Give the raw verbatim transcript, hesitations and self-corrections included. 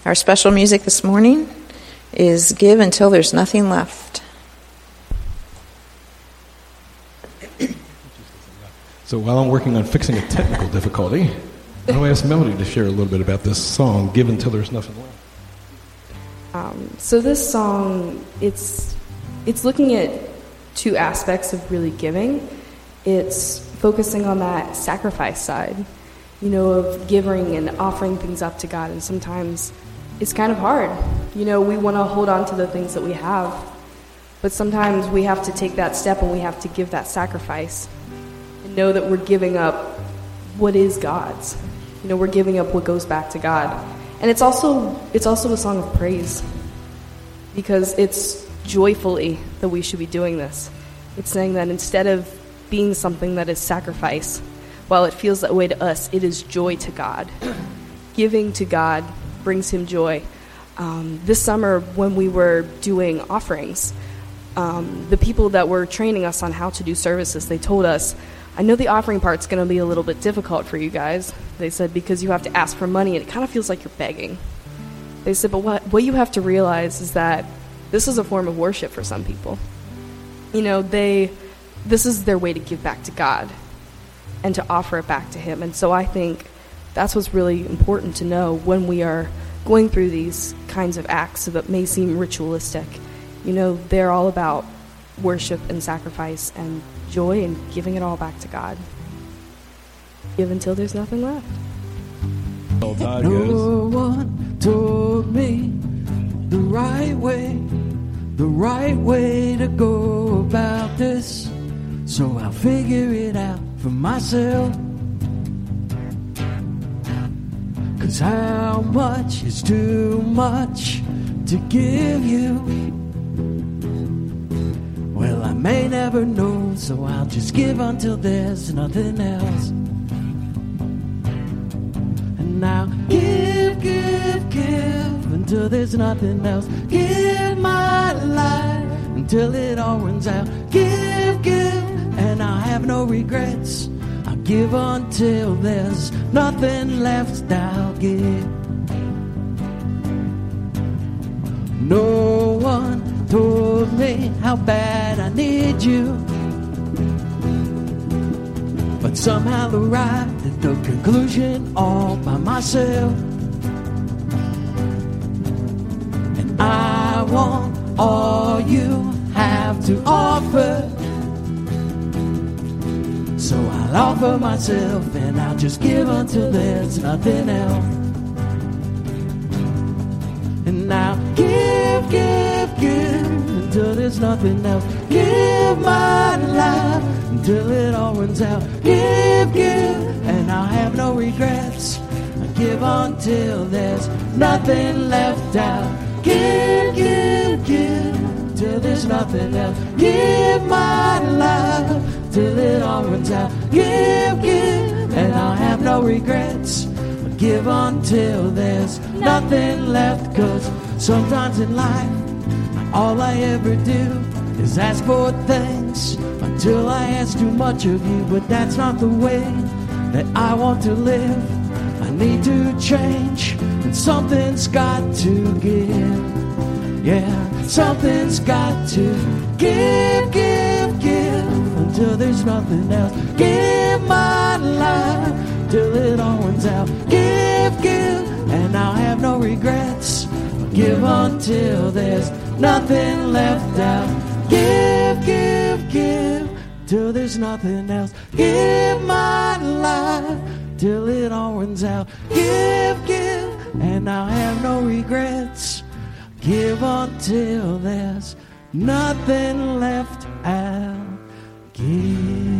Our special music this morning is Give Until There's Nothing Left. So while I'm working on fixing a technical difficulty, I'm going to ask Melody to share a little bit about this song, Give Until There's Nothing Left. Um, so this song, it's it's looking at two aspects of really giving. It's focusing on that sacrifice side, you know, of giving and offering things up to God. And sometimes it's kind of hard. You know, we want to hold on to the things that we have, but sometimes we have to take that step and we have to give that sacrifice and know that we're giving up what is God's. You know, we're giving up what goes back to God. And it's also it's also a song of praise, because it's joyfully that we should be doing this. It's saying that instead of being something that is sacrifice, while it feels that way to us, it is joy to God. Giving to God brings him joy. Um, this summer when we were doing offerings, um, the people that were training us on how to do services, they told us, I know the offering part's going to be a little bit difficult for you guys. They said, because you have to ask for money and it kind of feels like you're begging. They said, but what, what you have to realize is that this is a form of worship for some people. You know, they, this is their way to give back to God and to offer it back to him. And so I think that's what's really important to know when we are going through these kinds of acts that may seem ritualistic. You know, they're all about worship and sacrifice and joy and giving it all back to God. Give until there's nothing left. Oh, God, no one told me the right way, the right way to go about this, so I'll figure it out for myself. 'Cause how much is too much to give you? Well, I may never know, so I'll just give until there's nothing else. And now give, give, give until there's nothing else. Give my life until it all runs out. Give, give, and I have no regrets. I'll give until there's nothing left. I'll give. No one told me how bad I need you, but somehow arrived at the conclusion all by myself. And I want all you have to offer, so I'll offer myself and I'll just give until there's nothing else. And now give, give, give until there's nothing else. Give my life until it all runs out. Give, give, and I'll have no regrets. I give until there's nothing left out. Give, give, give till there's nothing else. Give my life till it all runs out. Give, give, and I'll have no regrets. I give until there's nothing left. 'Cause sometimes in life all I ever do is ask for things until I ask too much of you. But that's not the way that I want to live. I need to change, and something's got to give. Yeah, something's got to give, give, give until there's nothing else. Give my life till it all runs out. Give, give, and I'll have no regrets. Give until there's nothing left out. Give, give, give till there's nothing else. Give my life till it all runs out. Give, give, and I'll have no regrets. Give until there's nothing left out. Give.